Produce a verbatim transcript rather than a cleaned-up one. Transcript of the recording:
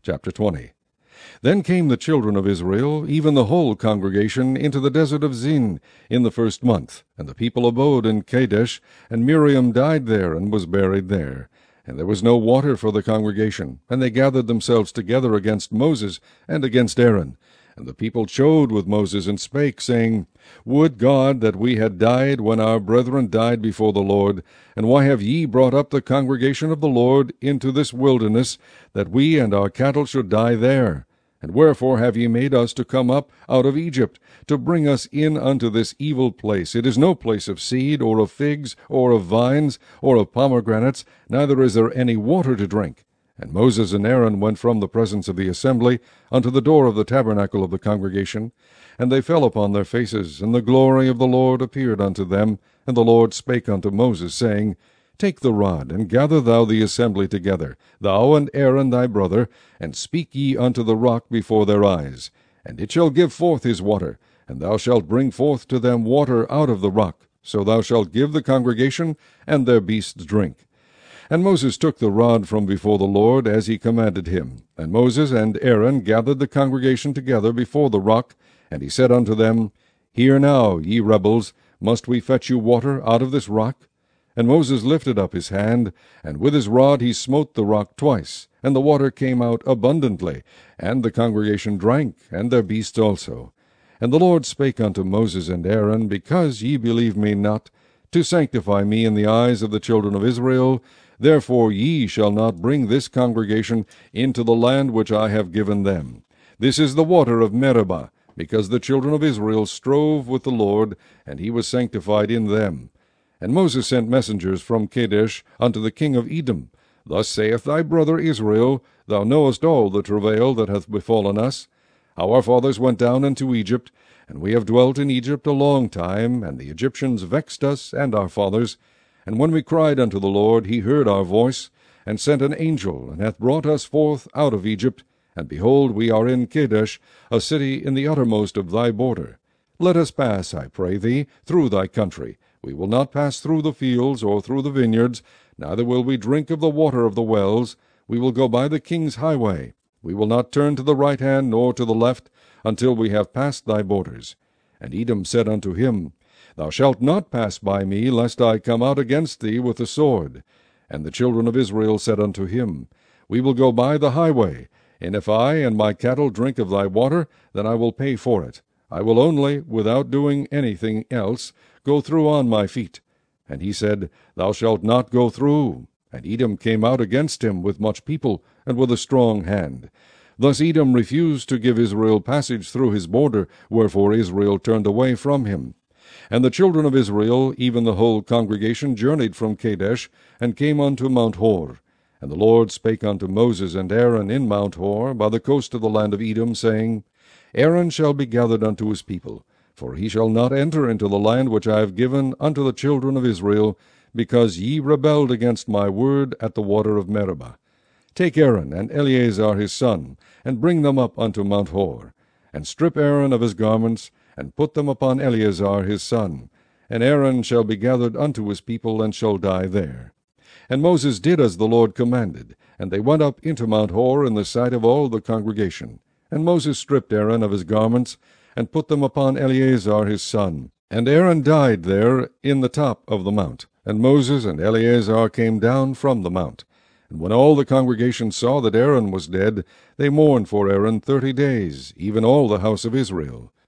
Chapter twenty. Then came the children of Israel, even the whole congregation, into the desert of Zin in the first month. And the people abode in Kadesh, and Miriam died there, and was buried there. And there was no water for the congregation, and they gathered themselves together against Moses and against Aaron. And the people chode with Moses, and spake, saying, Would God that we had died when our brethren died before the Lord! And why have ye brought up the congregation of the Lord into this wilderness, that we and our cattle should die there? And wherefore have ye made us to come up out of Egypt, to bring us in unto this evil place? It is no place of seed, or of figs, or of vines, or of pomegranates, neither is there any water to drink. And Moses and Aaron went from the presence of the assembly unto the door of the tabernacle of the congregation. And they fell upon their faces, and the glory of the Lord appeared unto them. And the Lord spake unto Moses, saying, Take the rod, and gather thou the assembly together, thou and Aaron thy brother, and speak ye unto the rock before their eyes. And it shall give forth his water, and thou shalt bring forth to them water out of the rock. So thou shalt give the congregation and their beasts drink. And Moses took the rod from before the Lord, as he commanded him. And Moses and Aaron gathered the congregation together before the rock. And he said unto them, Hear now, ye rebels, must we fetch you water out of this rock? And Moses lifted up his hand, and with his rod he smote the rock twice, and the water came out abundantly, and the congregation drank, and their beasts also. And the Lord spake unto Moses and Aaron, Because ye believe me not, to sanctify me in the eyes of the children of Israel, therefore ye shall not bring this congregation into the land which I have given them. This is the water of Meribah, because the children of Israel strove with the Lord, and he was sanctified in them. And Moses sent messengers from Kadesh unto the king of Edom. Thus saith thy brother Israel, Thou knowest all the travail that hath befallen us. How our fathers went down into Egypt, and we have dwelt in Egypt a long time, and the Egyptians vexed us and our fathers. And when we cried unto the Lord, he heard our voice, and sent an angel, and hath brought us forth out of Egypt. And behold, we are in Kadesh, a city in the uttermost of thy border. Let us pass, I pray thee, through thy country. We will not pass through the fields, or through the vineyards, neither will we drink of the water of the wells. We will go by the king's highway. We will not turn to the right hand, nor to the left, until we have passed thy borders. And Edom said unto him, Thou shalt not pass by me, lest I come out against thee with the sword. And the children of Israel said unto him, We will go by the highway, and if I and my cattle drink of thy water, then I will pay for it. I will only, without doing anything else, go through on my feet. And he said, Thou shalt not go through. And Edom came out against him with much people, and with a strong hand. Thus Edom refused to give Israel passage through his border, wherefore Israel turned away from him. And the children of Israel, even the whole congregation, journeyed from Kadesh, and came unto Mount Hor. And the Lord spake unto Moses and Aaron in Mount Hor, by the coast of the land of Edom, saying, Aaron shall be gathered unto his people, for he shall not enter into the land which I have given unto the children of Israel, because ye rebelled against my word at the water of Meribah. Take Aaron and Eleazar his son, and bring them up unto Mount Hor, and strip Aaron of his garments, and put them upon Eleazar his son. And Aaron shall be gathered unto his people, and shall die there. And Moses did as the Lord commanded, and they went up into Mount Hor in the sight of all the congregation. And Moses stripped Aaron of his garments, and put them upon Eleazar his son. And Aaron died there in the top of the mount. And Moses and Eleazar came down from the mount. And when all the congregation saw that Aaron was dead, they mourned for Aaron thirty days, even all the house of Israel.